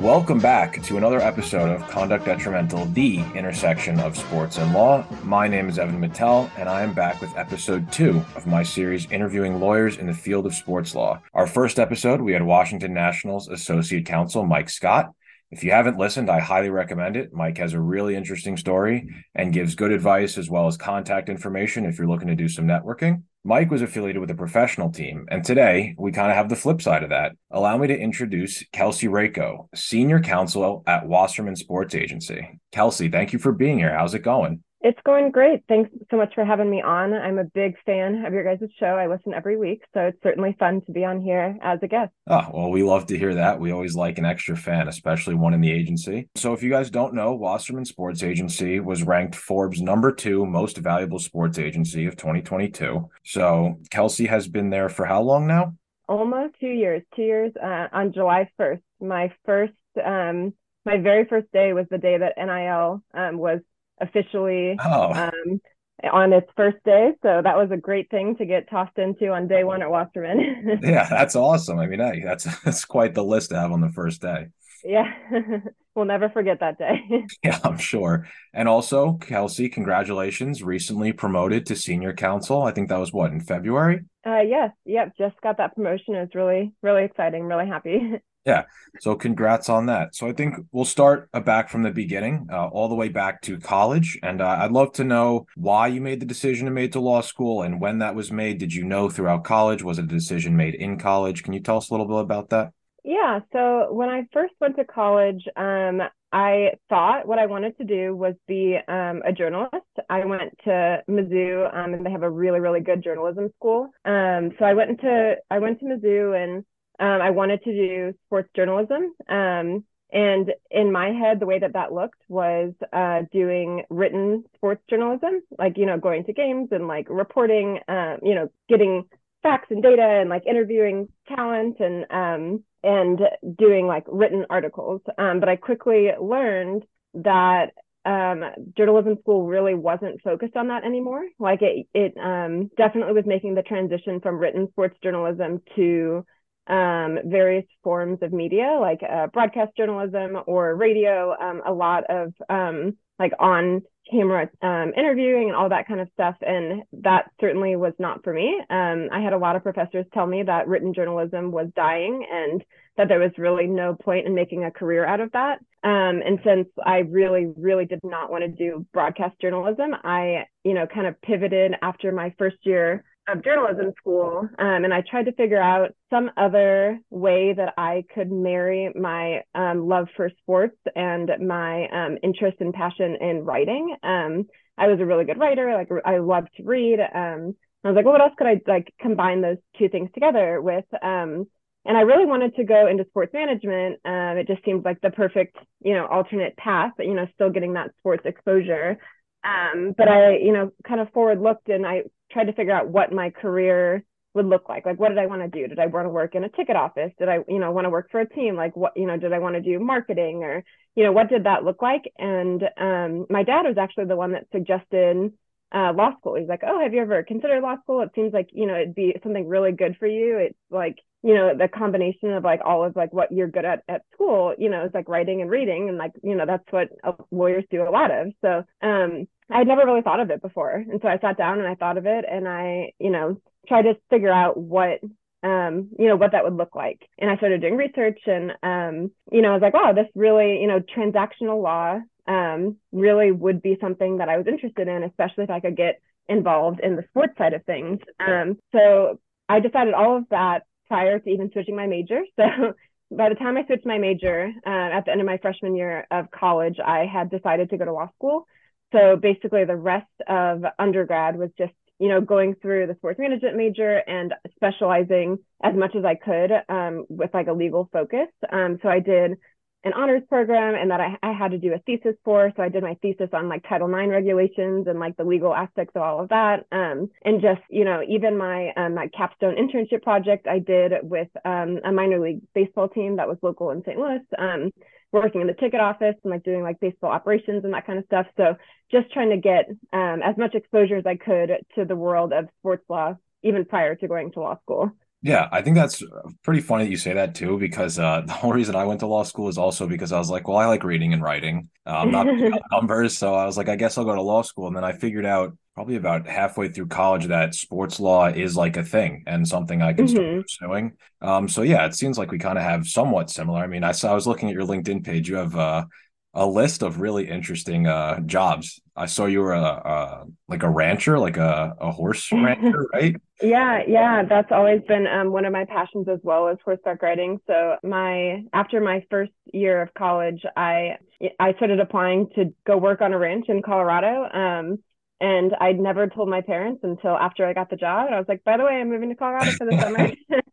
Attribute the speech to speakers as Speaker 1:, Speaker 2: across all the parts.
Speaker 1: Welcome back to another episode of Conduct Detrimental, the intersection of sports and law. My name is Evan Mattel, and I am back with episode 2 of my series interviewing lawyers in the field of sports law. Our first episode, we had Washington Nationals Associate Counsel Mike Scott. If you haven't listened, I highly recommend it. Mike has a really interesting story and gives good advice as well as contact information if you're looking to do some networking. Mike was affiliated with a professional team, and today we kind of have the flip side of that. Allow me to introduce Kelsey Rako, Senior Counsel at Wasserman Sports Agency. Kelsey, thank you for being here. How's it going?
Speaker 2: It's going great. Thanks so much for having me on. I'm a big fan of your guys' show. I listen every week, so it's certainly fun to be on here as a guest.
Speaker 1: Oh, well, we love to hear that. We always like an extra fan, especially one in the agency. So if you guys don't know, Wasserman Sports Agency was ranked Forbes #2 most valuable sports agency of 2022. So Kelsey has been there for how long now?
Speaker 2: Almost 2 years. 2 years on July 1st. My very first day was the day that NIL was officially
Speaker 1: Oh,
Speaker 2: on its first day. So that was a great thing to get tossed into on day one at Wasserman.
Speaker 1: yeah, that's awesome. I mean, hey, that's quite the list to have on the first day.
Speaker 2: Yeah, we'll never forget that day.
Speaker 1: Yeah, I'm sure. And also, Kelsey, congratulations, recently promoted to senior counsel. I think that was what, in February?
Speaker 2: Yes, yep, just got that promotion. It's really, really exciting. Really happy.
Speaker 1: Yeah. So congrats on that. So I think we'll start back from the beginning, all the way back to college. And I'd love to know why you made the decision to made to law school and when that was made. Did you know throughout college? Was it a decision made in college? Can you tell us a little bit about that?
Speaker 2: Yeah, so when I first went to college, I thought what I wanted to do was be a journalist. I went to Mizzou, and they have a really, really good journalism school. So I went to Mizzou, and I wanted to do sports journalism. And in my head, the way that that looked was doing written sports journalism, like, going to games and like reporting, getting facts and data and like interviewing talent and doing like written articles. But I quickly learned that journalism school really wasn't focused on that anymore. Like it definitely was making the transition from written sports journalism to various forms of media, like broadcast journalism or radio, a lot of like on camera interviewing and all that kind of stuff. And that certainly was not for me. I had a lot of professors tell me that written journalism was dying and that there was really no point in making a career out of that. And since I really, really did not want to do broadcast journalism, I, kind of pivoted after my first year of journalism school. And I tried to figure out some other way that I could marry my love for sports and my interest and passion in writing. I was a really good writer. Like I loved to read. I was like, well, what else could I like combine those two things together with? And I really wanted to go into sports management. It just seemed like the perfect, alternate path, but, still getting that sports exposure. But I, kind of forward looked and I tried to figure out what my career would look like. Like, what did I want to do? Did I want to work in a ticket office? Did I, want to work for a team? Like, what, did I want to do marketing or, what did that look like? And my dad was actually the one that suggested law school. He's like, oh, have you ever considered law school? It seems like, it'd be something really good for you. It's like, the combination of like all of like what you're good at school, is like writing and reading. And like, that's what lawyers do a lot of. So I'd never really thought of it before. And so I sat down and I thought of it and I, tried to figure out what what that would look like. And I started doing research and, I was like, wow, this really, transactional law really would be something that I was interested in, especially if I could get involved in the sports side of things. So I decided all of that prior to even switching my major. So by the time I switched my major at the end of my freshman year of college, I had decided to go to law school. So basically the rest of undergrad was just, going through the sports management major and specializing as much as I could with like a legal focus. So I did an honors program and that I had to do a thesis for. So I did my thesis on like Title IX regulations and like the legal aspects of all of that. And just, even my capstone internship project I did with a minor league baseball team that was local in St. Louis, working in the ticket office and like doing like baseball operations and that kind of stuff. So just trying to get as much exposure as I could to the world of sports law, even prior to going to law school.
Speaker 1: Yeah, I think that's pretty funny that you say that too, because the whole reason I went to law school is also because I was like, well, I like reading and writing. I'm not big on numbers, so I was like, I guess I'll go to law school. And then I figured out probably about halfway through college that sports law is like a thing and something I can start
Speaker 2: Hmm.
Speaker 1: pursuing. So yeah, it seems like we kind of have somewhat similar. I mean, I was looking at your LinkedIn page. You have a list of really interesting jobs. I saw you were like a rancher, like a horse rancher, right?
Speaker 2: Yeah, yeah, that's always been one of my passions as well as horseback riding. So my after my first year of college, I started applying to go work on a ranch in Colorado. And I'd never told my parents until after I got the job. And I was like, by the way, I'm moving to Colorado for the summer.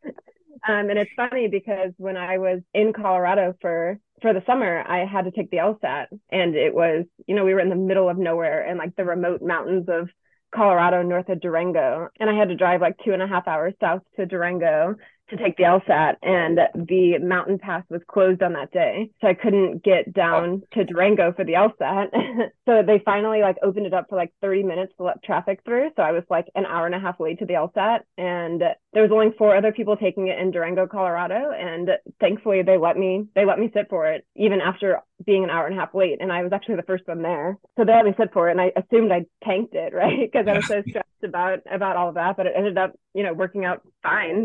Speaker 2: And it's funny because when I was in Colorado for the summer, I had to take the LSAT, and it was, we were in the middle of nowhere and like the remote mountains of Colorado north of Durango, and I had to drive like 2.5 hours south to Durango to take the LSAT, and the mountain pass was closed on that day, so I couldn't get down to Durango for the LSAT. So they finally like opened it up for like 30 minutes to let traffic through. So I was like an hour and a half late to the LSAT, and there was only four other people taking it in Durango, Colorado, and thankfully they let me sit for it even after being an hour and a half late, and I was actually the first one there. So they let me sit for it, and I assumed I tanked it, right? Because I
Speaker 1: Yeah.
Speaker 2: was so stressed about all of that, but it ended up, working out fine.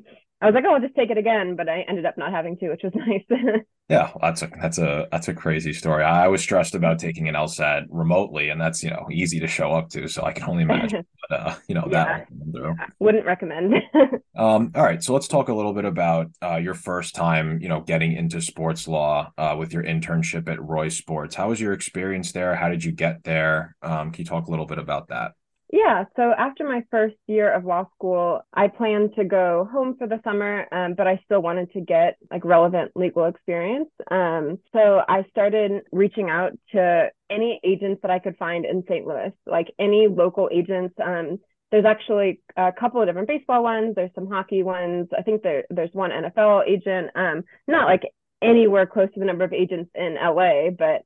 Speaker 2: I was like, oh, I'll just take it again, but I ended up not having to, which was nice.
Speaker 1: Yeah, that's a crazy story. I was stressed about taking an LSAT remotely, and that's easy to show up to, so I can only imagine. But that
Speaker 2: Yeah,
Speaker 1: one through.
Speaker 2: wouldn't recommend.
Speaker 1: All right, so let's talk a little bit about your first time, getting into sports law with your internship at Roy Sports. How was your experience there? How did you get there? Can you talk a little bit about that?
Speaker 2: Yeah, so after my first year of law school, I planned to go home for the summer, but I still wanted to get like relevant legal experience. So I started reaching out to any agents that I could find in St. Louis, like any local agents. There's actually a couple of different baseball ones. There's some hockey ones. I think there's one NFL agent. Not like anywhere close to the number of agents in LA, but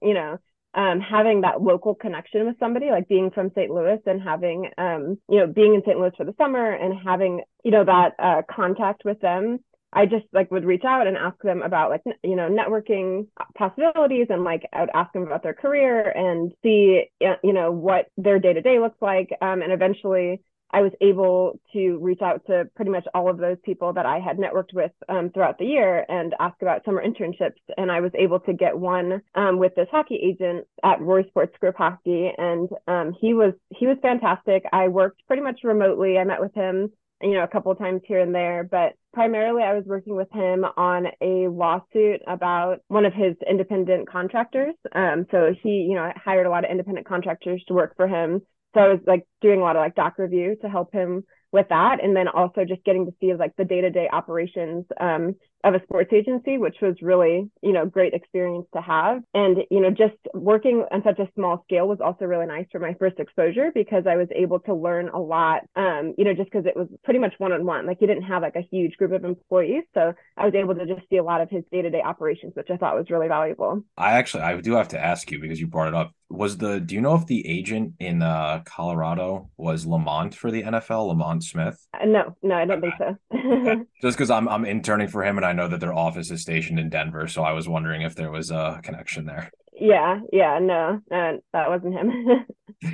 Speaker 2: having that local connection with somebody, like being from St. Louis and having, being in St. Louis for the summer and having, that contact with them. I just like would reach out and ask them about like, networking possibilities, and like I would ask them about their career and see, what their day to day looks like. And eventually I was able to reach out to pretty much all of those people that I had networked with throughout the year and ask about summer internships. And I was able to get one with this hockey agent at Roy Sports Group Hockey, and he was fantastic. I worked pretty much remotely. I met with him, a couple of times here and there, but primarily I was working with him on a lawsuit about one of his independent contractors. So he, hired a lot of independent contractors to work for him, so I was like doing a lot of like doc review to help him with that. And then also just getting to see like the day-to-day operations of a sports agency, which was really, great experience to have. And, just working on such a small scale was also really nice for my first exposure, because I was able to learn a lot, just because it was pretty much one-on-one. Like you didn't have like a huge group of employees. So I was able to just see a lot of his day-to-day operations, which I thought was really valuable.
Speaker 1: I do have to ask you because you brought it up. Do you know if the agent in Colorado was Lamont for the NFL, Lamont Smith?
Speaker 2: No, no, I don't think so.
Speaker 1: Okay. Just because I'm interning for him and I know that their office is stationed in Denver, so I was wondering if there was a connection there.
Speaker 2: Yeah, yeah, no, that wasn't him.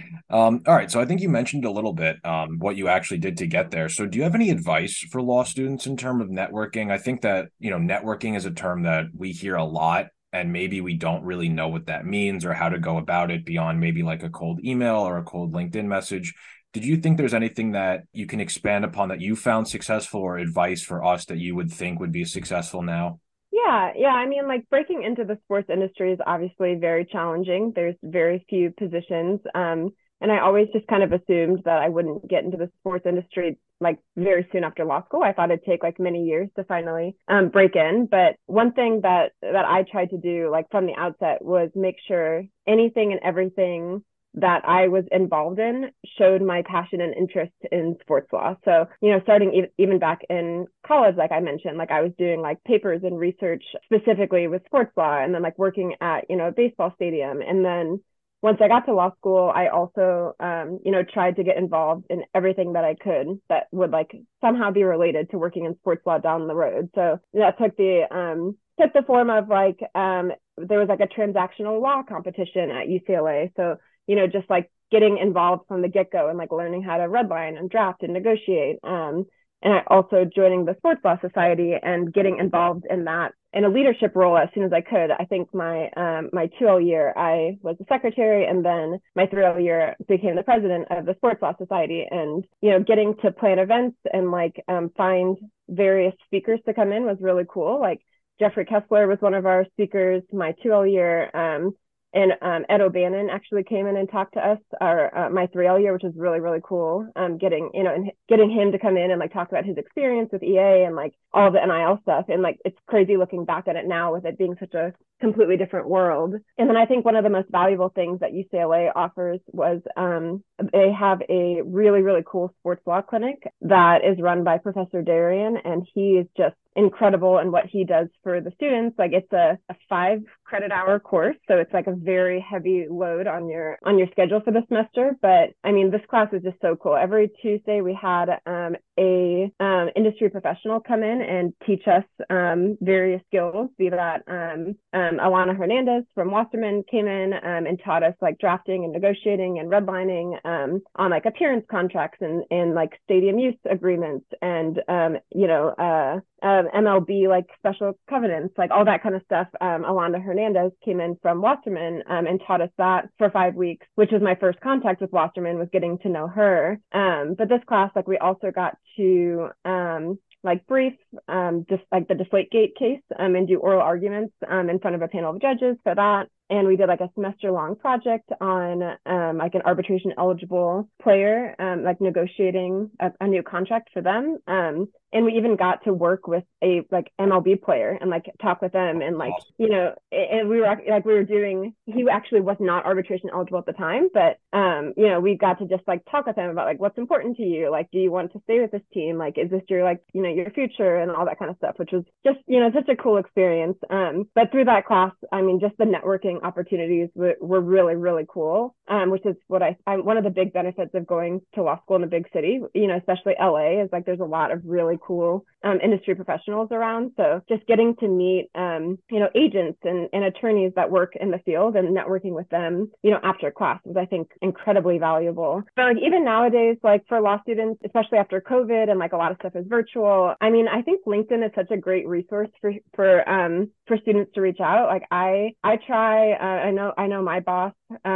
Speaker 1: All right, so I think you mentioned a little bit what you actually did to get there. So do you have any advice for law students in terms of networking? I think that, networking is a term that we hear a lot, and maybe we don't really know what that means or how to go about it beyond maybe like a cold email or a cold LinkedIn message. Did you think there's anything that you can expand upon that you found successful, or advice for us that you would think would be successful now?
Speaker 2: Yeah, yeah. I mean, like breaking into the sports industry is obviously very challenging. There's very few positions. And I always just kind of assumed that I wouldn't get into the sports industry like very soon after law school. I thought it'd take like many years to finally break in. But one thing that I tried to do like from the outset was make sure anything and everything that I was involved in showed my passion and interest in sports law. So, starting even back in college, like I mentioned, like I was doing like papers and research specifically with sports law, and then like working at, a baseball stadium. And then once I got to law school, I also, tried to get involved in everything that I could that would like somehow be related to working in sports law down the road. So that took the form of like, there was like a transactional law competition at UCLA. So, just like getting involved from the get-go and like learning how to redline and draft and negotiate. And I also joining the Sports Law Society and getting involved in that in a leadership role as soon as I could. I think my 2L year, I was the secretary, and then my 3L year became the president of the Sports Law Society. And, getting to plan events and like find various speakers to come in was really cool. Like Jeffrey Kessler was one of our speakers my 2L year. And Ed O'Bannon actually came in and talked to us my 3L year, which was really, really cool. Getting him to come in and like talk about his experience with EA and like all the NIL stuff. And like, it's crazy looking back at it now with it being such a completely different world. And then I think one of the most valuable things that UCLA offers was they have a really, really cool sports law clinic that is run by Professor Darian. And he is just incredible in what he does for the students. Like it's a 5-credit-hour course, so it's like a very heavy load on your schedule for the semester. But I mean, this class is just so cool. Every Tuesday we had a industry professional come in and teach us various skills. Be that Alana Hernandez from Wasserman came in and taught us like drafting and negotiating and redlining on like appearance contracts and like stadium use agreements and MLB like special covenants, like all that kind of stuff. Alana Hernandez came in from Wasserman and taught us that for 5 weeks, which was my first contact with Wasserman, was getting to know her. But this class, like we also got to like brief just like the Deflategate case and do oral arguments in front of a panel of judges for that. And we did like a semester-long project on like an arbitration eligible player, like negotiating a new contract for them. And we even got to work with a like MLB player and like talk with them and like, and we were doing, he actually was not arbitration eligible at the time, but we got to just like talk with him about like what's important to you. Like, do you want to stay with this team? Like, is this your like, your future and all that kind of stuff, which was just, such a cool experience. But through that class, I mean, just the networking opportunities were really, really cool, which is what one of the big benefits of going to law school in a big city, especially LA, is like there's a lot of really cool industry professionals around. So just getting to meet, agents and attorneys that work in the field and networking with them, after class was, I think, incredibly valuable. But like even nowadays, like for law students, especially after COVID and like a lot of stuff is virtual, I mean, I think LinkedIn is such a great resource for students to reach out. Like I try, I know my boss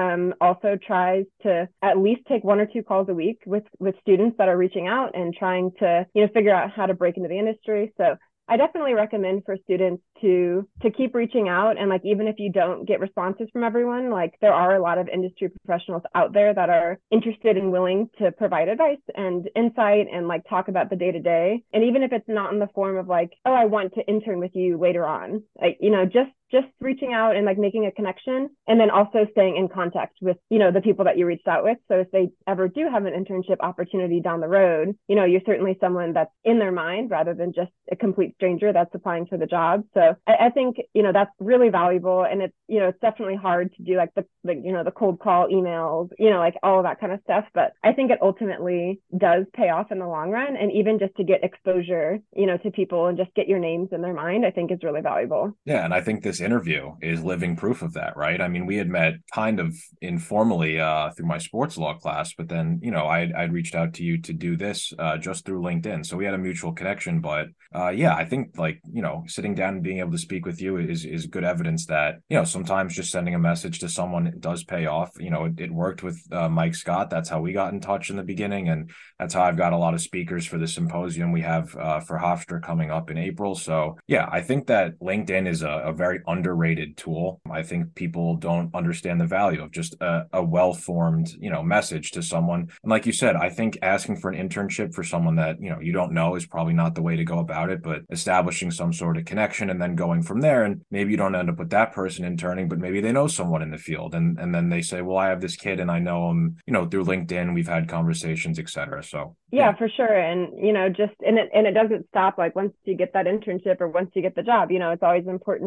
Speaker 2: also tries to at least take 1 or 2 calls a week with students that are reaching out and trying to, figure out how to break into the industry. So I definitely recommend for students to keep reaching out. And like, even if you don't get responses from everyone, like there are a lot of industry professionals out there that are interested and willing to provide advice and insight and like talk about the day to day. And even if it's not in the form of like, oh, I want to intern with you later on, like, just reaching out and like making a connection, and then also staying in contact with, the people that you reached out with. So if they ever do have an internship opportunity down the road, you're certainly someone that's in their mind rather than just a complete stranger that's applying for the job. So I think, that's really valuable. And it's, it's definitely hard to do like the cold call emails, like all of that kind of stuff. But I think it ultimately does pay off in the long run. And even just to get exposure, to people and just get your names in their mind, I think is really valuable.
Speaker 1: Yeah. And I think this interview is living proof of that, right? I mean, we had met kind of informally through my sports law class, but then, I'd reached out to you to do this just through LinkedIn. So we had a mutual connection. But I think like, sitting down and being able to speak with you is good evidence that, sometimes just sending a message to someone does pay off. It worked with Mike Scott. That's how we got in touch in the beginning. And that's how I've got a lot of speakers for the symposium we have for Hofstra coming up in April. So yeah, I think that LinkedIn is a very underrated tool. I think people don't understand the value of just a well-formed, message to someone. And like you said, I think asking for an internship for someone that, you don't know is probably not the way to go about it, but establishing some sort of connection and then going from there. And maybe you don't end up with that person interning, but maybe they know someone in the field. And then they say, well, I have this kid and I know him, through LinkedIn, we've had conversations, et cetera. So
Speaker 2: yeah, for sure. And, it doesn't stop like once you get that internship or once you get the job, it's always important to stay in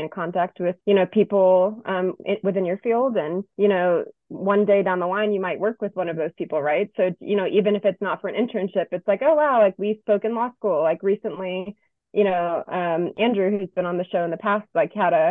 Speaker 2: in contact with, people within your field. And, one day down the line, you might work with one of those people, right? So, even if it's not for an internship, it's like, oh, wow, like we spoke in law school, like recently, Andrew, who's been on the show in the past, like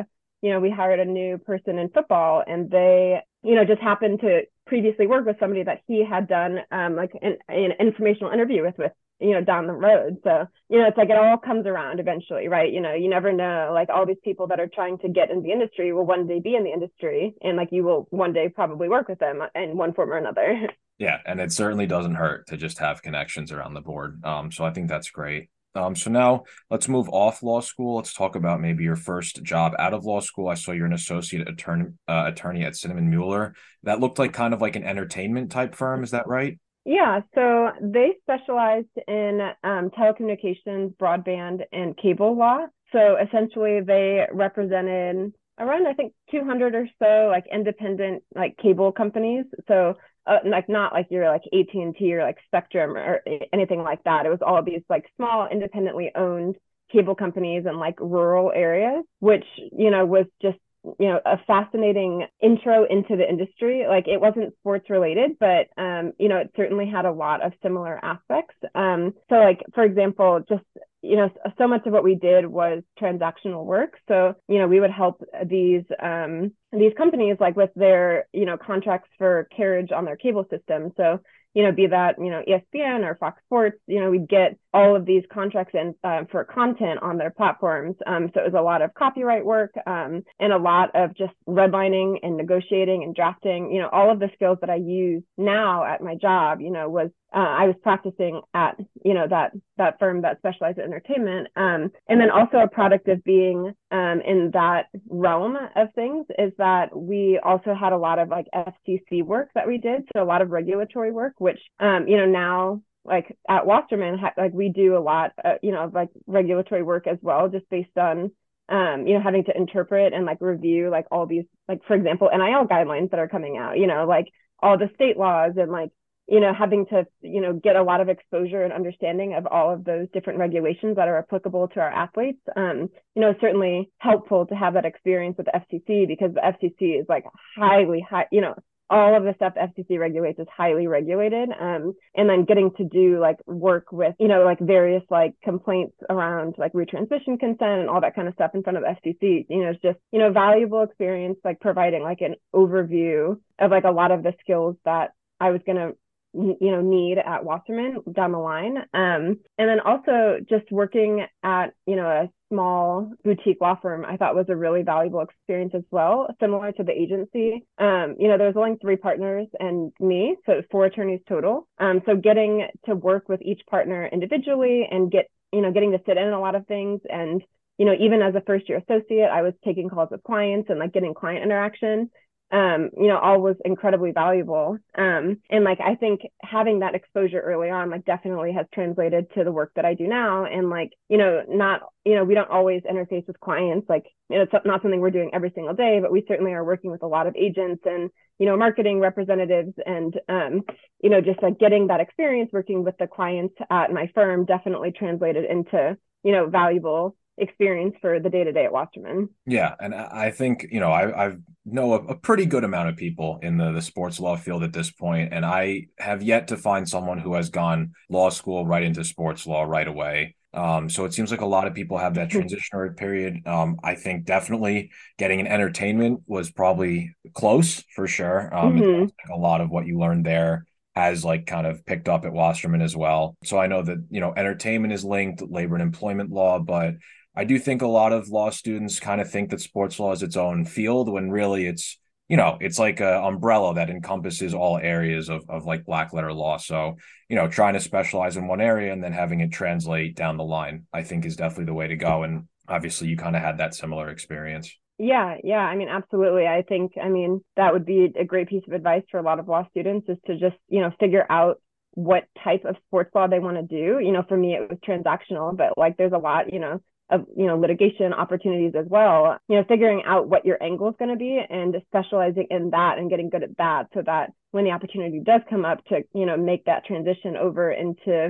Speaker 2: we hired a new person in football, and they, just happened to previously work with somebody that he had done like an informational interview with, down the road. So, it's like it all comes around eventually, right? You never know, like all these people that are trying to get in the industry will one day be in the industry, and like you will one day probably work with them in one form or another.
Speaker 1: Yeah, and it certainly doesn't hurt to just have connections around the board. So I think that's great. So now let's move off law school. Let's talk about maybe your first job out of law school. I saw you're an associate attorney at Cinnamon Mueller. That looked like kind of like an entertainment type firm. Is that right?
Speaker 2: Yeah, so they specialized in telecommunications, broadband, and cable law. So essentially, they represented around, I think, 200 or so like independent like cable companies. So like not like your like AT&T or like Spectrum or anything like that. It was all of these like small independently owned cable companies in like rural areas, which was just a fascinating intro into the industry. Like it wasn't sports related, but it certainly had a lot of similar aspects. So like, for example, just so much of what we did was transactional work. So we would help these companies like with their contracts for carriage on their cable system. So be that, ESPN or Fox Sports, we'd get all of these contracts in for content on their platforms. So it was a lot of copyright work and a lot of just redlining and negotiating and drafting, all of the skills that I use now at my job, was I was practicing at, that firm that specialized in entertainment. And then also a product of being in that realm of things is that we also had a lot of like FCC work that we did. So a lot of regulatory work, which, now like at Wasserman, like we do a lot, of like regulatory work as well, just based on, having to interpret and like review like all these, like, for example, NIL guidelines that are coming out, like all the state laws and like, having to, get a lot of exposure and understanding of all of those different regulations that are applicable to our athletes. Certainly helpful to have that experience with the FCC, because the FCC is like highly, all of the stuff the FCC regulates is highly regulated. And then getting to do like work with, like various like complaints around like retransmission consent and all that kind of stuff in front of the FCC, it's just, valuable experience, like providing like an overview of like a lot of the skills that I was going to need at Wasserman down the line. And then also just working at, a small boutique law firm, I thought was a really valuable experience as well, similar to the agency. There was only 3 partners and me, so 4 attorneys total. So getting to work with each partner individually and getting to sit in a lot of things. And, even as a first year associate, I was taking calls with clients and like getting client interaction. All was incredibly valuable. And like, I think having that exposure early on, like definitely has translated to the work that I do now. And like, not, we don't always interface with clients, like, it's not something we're doing every single day, but we certainly are working with a lot of agents and, marketing representatives and, just like getting that experience working with the clients at my firm definitely translated into, valuable experience for the day-to-day at Wasserman.
Speaker 1: Yeah, and I think I know a pretty good amount of people in the sports law field at this point, and I have yet to find someone who has gone law school right into sports law right away. So it seems like a lot of people have that transitionary period. I think definitely getting an entertainment was probably close for sure. Like a lot of what you learned there has like kind of picked up at Wasserman as well. So I know that entertainment is linked, labor and employment law, but I do think a lot of law students kind of think that sports law is its own field when really it's like an umbrella that encompasses all areas of like black letter law. So, trying to specialize in one area and then having it translate down the line, I think is definitely the way to go. And obviously you kind of had that similar experience.
Speaker 2: Yeah. I mean, absolutely. I think, that would be a great piece of advice for a lot of law students is to just, figure out what type of sports law they want to do. For me, it was transactional, but like there's a lot, of litigation opportunities as well, figuring out what your angle is going to be and specializing in that and getting good at that so that when the opportunity does come up to make that transition over into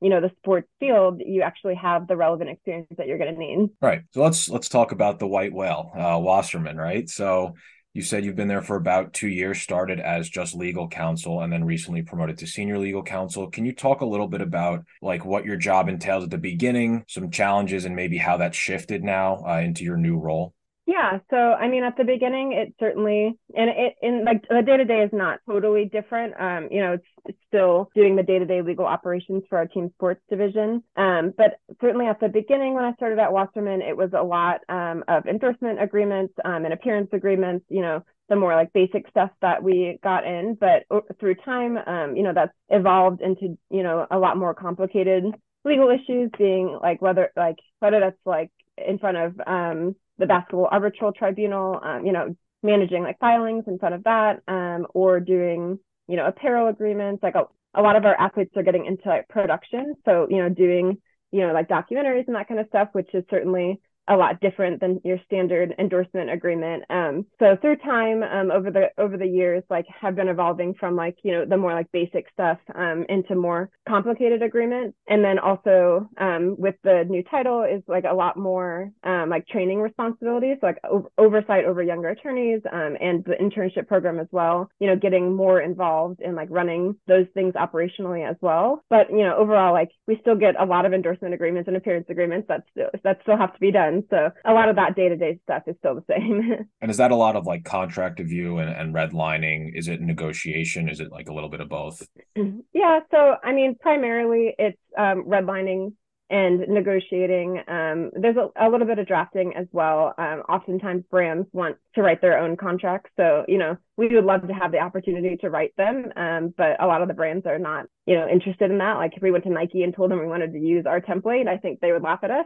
Speaker 2: the sports field, you actually have the relevant experience that you're going to need.
Speaker 1: Right. So let's talk about the white whale, Wasserman, right? So you said you've been there for about 2 years, started as just legal counsel and then recently promoted to senior legal counsel. Can you talk a little bit about like what your job entails at the beginning, some challenges, and maybe how that's shifted now into your new role?
Speaker 2: Yeah, so I mean, at the beginning, it certainly, and it in like the day to day is not totally different. It's still doing the day to day legal operations for our team sports division. But certainly at the beginning, when I started at Wasserman, it was a lot of endorsement agreements and appearance agreements. The more like basic stuff that we got in, but through time, that's evolved into a lot more complicated legal issues, being like whether that's like in front of the basketball arbitral tribunal, managing like filings in front of that, or doing, apparel agreements. Like a lot of our athletes are getting into like production. So, doing, like documentaries and that kind of stuff, which is certainly a lot different than your standard endorsement agreement. So through time, over the years, like have been evolving from like, the more like basic stuff into more complicated agreements. And then also with the new title is like a lot more like training responsibilities, like oversight over younger attorneys and the internship program as well, getting more involved in like running those things operationally as well. But, overall, like we still get a lot of endorsement agreements and appearance agreements that still have to be done. So a lot of that day-to-day stuff is still the same.
Speaker 1: And is that a lot of like contract review and redlining? Is it negotiation? Is it like a little bit of both?
Speaker 2: Yeah, so I mean, primarily it's redlining and negotiating. There's a little bit of drafting as well. Oftentimes brands want to write their own contracts. So, we would love to have the opportunity to write them. But a lot of the brands are not, interested in that. Like if we went to Nike and told them we wanted to use our template, I think they would laugh at us.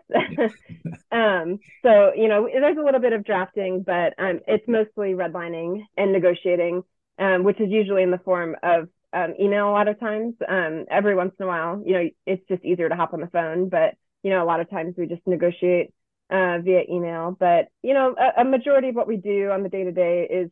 Speaker 2: So, there's a little bit of drafting, but it's mostly redlining and negotiating, which is usually in the form of email a lot of times. Every once in a while, it's just easier to hop on the phone, but, a lot of times we just negotiate via email. But, a majority of what we do on the day to day is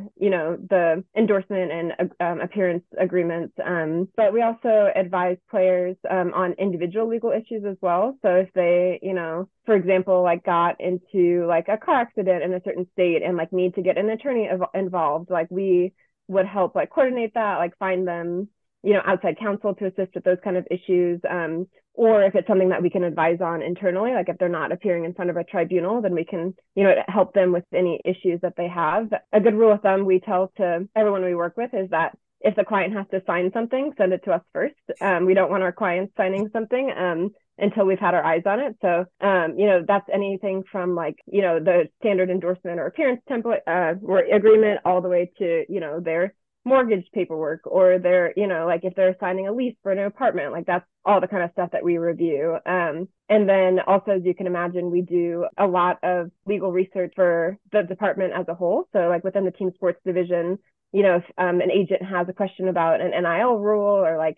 Speaker 2: the endorsement and appearance agreements. But we also advise players on individual legal issues as well. So if they, for example, like got into like a car accident in a certain state and like need to get an attorney involved, like we would help like coordinate that, like find them, outside counsel to assist with those kind of issues. Or if it's something that we can advise on internally, like if they're not appearing in front of a tribunal, then we can, help them with any issues that they have. A good rule of thumb we tell to everyone we work with is that if the client has to sign something, send it to us first. We don't want our clients signing something until we've had our eyes on it. So, that's anything from like, the standard endorsement or appearance template or agreement all the way to, their mortgage paperwork or their, like if they're signing a lease for an apartment, like that's all the kind of stuff that we review. And then also, as you can imagine, we do a lot of legal research for the department as a whole. So like within the team sports division, if an agent has a question about an NIL rule or like,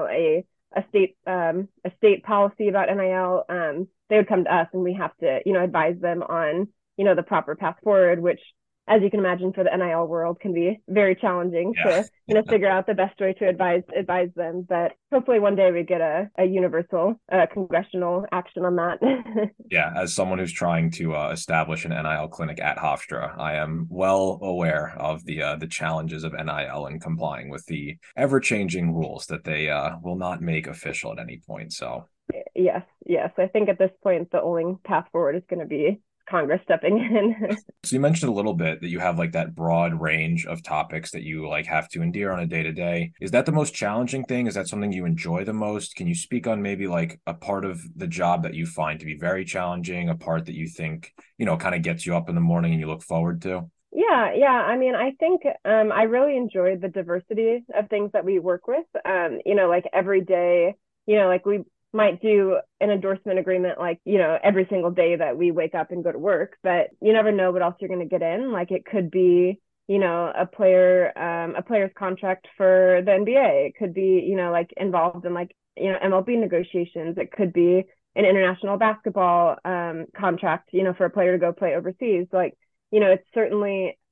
Speaker 2: a state policy about NIL, they would come to us and we have to, advise them on, the proper path forward, which, as you can imagine, for the NIL world can be very challenging to, figure out the best way to advise them. But hopefully one day we get a universal congressional action on that.
Speaker 1: Yeah, as someone who's trying to establish an NIL clinic at Hofstra, I am well aware of the challenges of NIL and complying with the ever-changing rules that they will not make official at any point. So
Speaker 2: yes. I think at this point, the only path forward is going to be Congress stepping in.
Speaker 1: So you mentioned a little bit that you have like that broad range of topics that you like have to endure on a day to day. Is that the most challenging thing? Is that something you enjoy the most? Can you speak on maybe like a part of the job that you find to be very challenging, a part that you think, kind of gets you up in the morning and you look forward to?
Speaker 2: Yeah. I mean, I think I really enjoy the diversity of things that we work with. Like every day, like we might do an endorsement agreement like, every single day that we wake up and go to work, but you never know what else you're going to get in. Like it could be, a player's contract for the NBA. It could be, like involved in like, MLB negotiations. It could be an international basketball contract, for a player to go play overseas. Like, it's certainly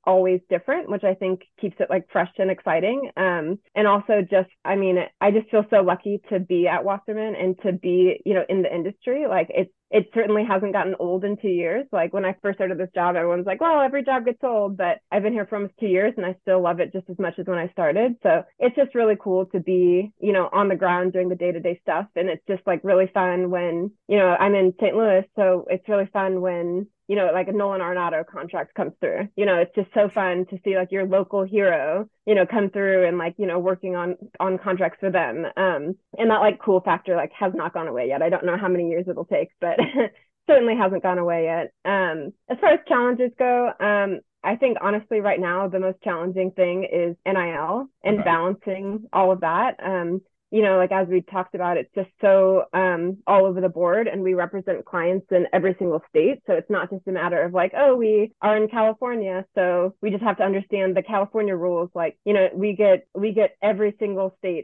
Speaker 2: always different, which I think keeps it like fresh and exciting. And also just, I mean, I just feel so lucky to be at Wasserman and to be, in the industry. Like it certainly hasn't gotten old in 2 years. Like when I first started this job, everyone's like, well, every job gets old, but I've been here for almost 2 years and I still love it just as much as when I started. So it's just really cool to be, on the ground doing the day-to-day stuff. And it's just like really fun when, I'm in St. Louis. So it's really fun when, like a Nolan Arenado contract comes through. It's just so fun to see like your local hero, come through and like, working on contracts for them. And that like cool factor like has not gone away yet. I don't know how many years it'll take, but certainly hasn't gone away yet. As far as challenges go, I think honestly right now the most challenging thing is NIL and balancing all of that. Like as we talked about, it's just so all over the board, and we represent clients in every single state. So it's not just a matter of like, oh, we are in California, so we just have to understand the California rules. Like, we get every single state.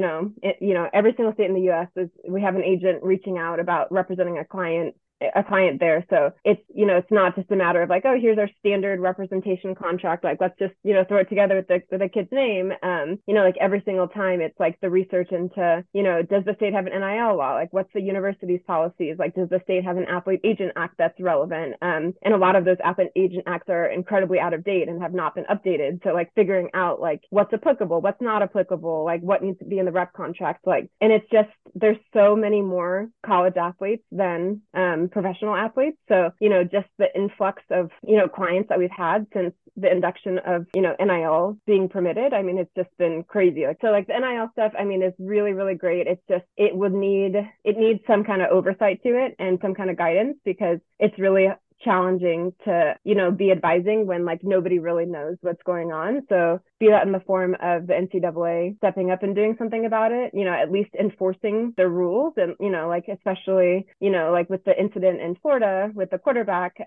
Speaker 2: Every single state in the U.S. we have an agent reaching out about representing a client there. So it's not just a matter of like, oh, here's our standard representation contract. Like, let's just, throw it together with the kid's name. Like every single time it's like the research into, does the state have an NIL law? Like, what's the university's policies? Like, does the state have an athlete agent act that's relevant? And a lot of those athlete agent acts are incredibly out of date and have not been updated. So like figuring out like what's applicable, what's not applicable, like what needs to be in the rep contract, like, and it's just, there's so many more college athletes than, professional athletes. So, just the influx of, clients that we've had since the induction of, NIL being permitted. I mean, it's just been crazy. Like, so like the NIL stuff, I mean, is really, really great. It's just, it needs some kind of oversight to it and some kind of guidance, because it's really challenging to, be advising when like nobody really knows what's going on. So be that in the form of the NCAA stepping up and doing something about it, at least enforcing the rules. And, like, especially, like with the incident in Florida with the quarterback,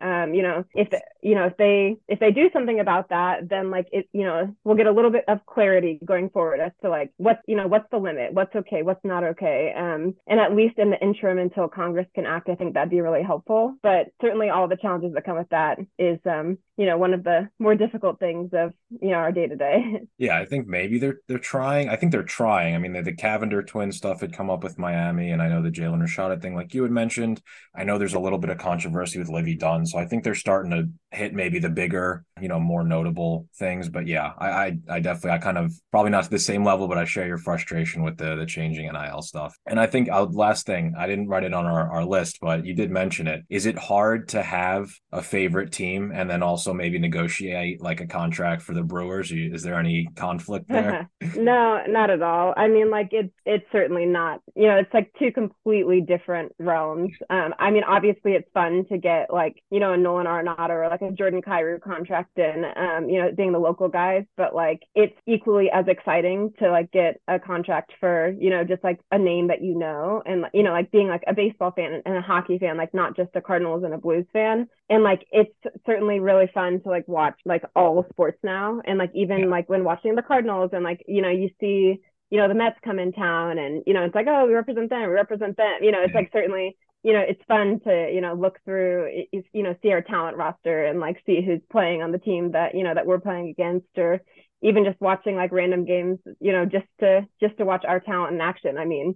Speaker 2: if they do something about that, then like it, we'll get a little bit of clarity going forward as to like, what's the limit, what's okay, what's not okay. And at least in the interim until Congress can act, I think that'd be really helpful. But certainly all the challenges that come with that is, one of the more difficult things of, our day to day.
Speaker 1: Yeah, I think maybe they're trying. I think they're trying. I mean, the Cavender twin stuff had come up with Miami, and I know the Jalen Rashada thing, like you had mentioned. I know there's a little bit of controversy with Livy Dunn, so I think they're starting to hit maybe the bigger, more notable things. But yeah, I definitely, I kind of probably not to the same level, but I share your frustration with the changing NIL stuff. And I think last thing, I didn't write it on our list, but you did mention it. Is it hard to have a favorite team and then also maybe negotiate like a contract for the Brewers? Is there any conflict there?
Speaker 2: No, not at all. I mean, like it's certainly not, it's like two completely different realms. I mean, obviously it's fun to get like, a Nolan Arenado or like a Jordan Kyrou contract in, being the local guys, but like it's equally as exciting to like get a contract for, just like a name that, and, like being like a baseball fan and a hockey fan, like not just a Cardinals and a Blues fan. And like, it's certainly really fun to like watch like all sports now. And like, even like when watching the Cardinals and like, you see, the Mets come in town and, it's like, oh, we represent them. It's like certainly, it's fun to, look through, see our talent roster and like see who's playing on the team that, that we're playing against, or even just watching like random games, just to watch our talent in action. I mean,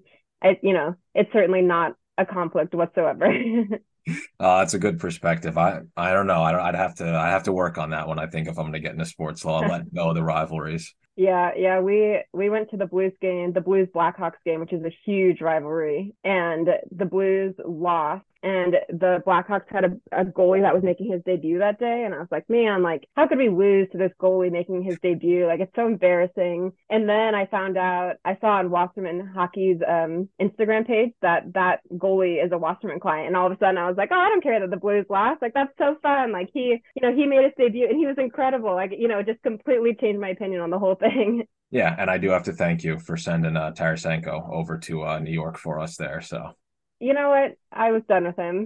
Speaker 2: it's certainly not a conflict whatsoever.
Speaker 1: That's a good perspective. I don't know. I'd have to work on that one. I think if I'm going to get into sports law, I'll let go of the rivalries.
Speaker 2: Yeah. We went to the Blues game, the Blues Blackhawks game, which is a huge rivalry, and the Blues lost. And the Blackhawks had a goalie that was making his debut that day. And I was like, man, like, how could we lose to this goalie making his debut? Like, it's so embarrassing. And then I found out, I saw on Wasserman Hockey's Instagram page that goalie is a Wasserman client. And all of a sudden I was like, oh, I don't care that the Blues lost. Like, that's so fun. Like, he made his debut and he was incredible. Like, it just completely changed my opinion on the whole thing.
Speaker 1: Yeah. And I do have to thank you for sending Tarasenko over to New York for us there. So.
Speaker 2: You know what? I was done with him.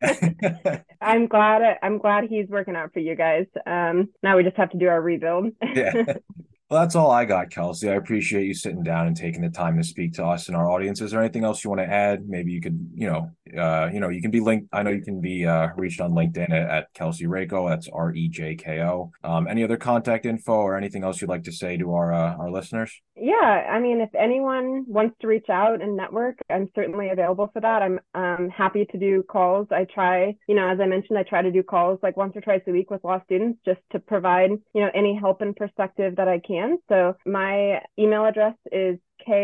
Speaker 2: I'm glad he's working out for you guys. Now we just have to do our rebuild.
Speaker 1: Yeah. Well, that's all I got, Kelsey. I appreciate you sitting down and taking the time to speak to us and our audience. Is there anything else you want to add? Maybe you could, you can be linked. I know you can be reached on LinkedIn at Kelsey Rako. That's Rejko. Any other contact info or anything else you'd like to say to our listeners?
Speaker 2: Yeah, I mean, if anyone wants to reach out and network, I'm certainly available for that. I'm happy to do calls. I try, as I mentioned, I try to do calls like once or twice a week with law students just to provide, any help and perspective that I can. So my email address is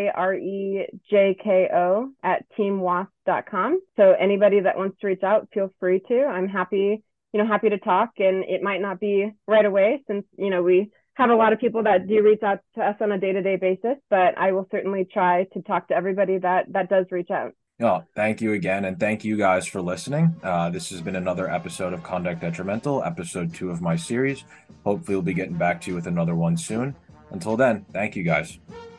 Speaker 2: krejko@teamwasp.com. So anybody that wants to reach out, feel free to. I'm happy to talk, and it might not be right away since, we have a lot of people that do reach out to us on a day-to-day basis, but I will certainly try to talk to everybody that does reach out.
Speaker 1: Oh, thank you again. And thank you guys for listening. This has been another episode of Conduct Detrimental, episode 2 of my series. Hopefully we'll be getting back to you with another one soon. Until then, thank you guys.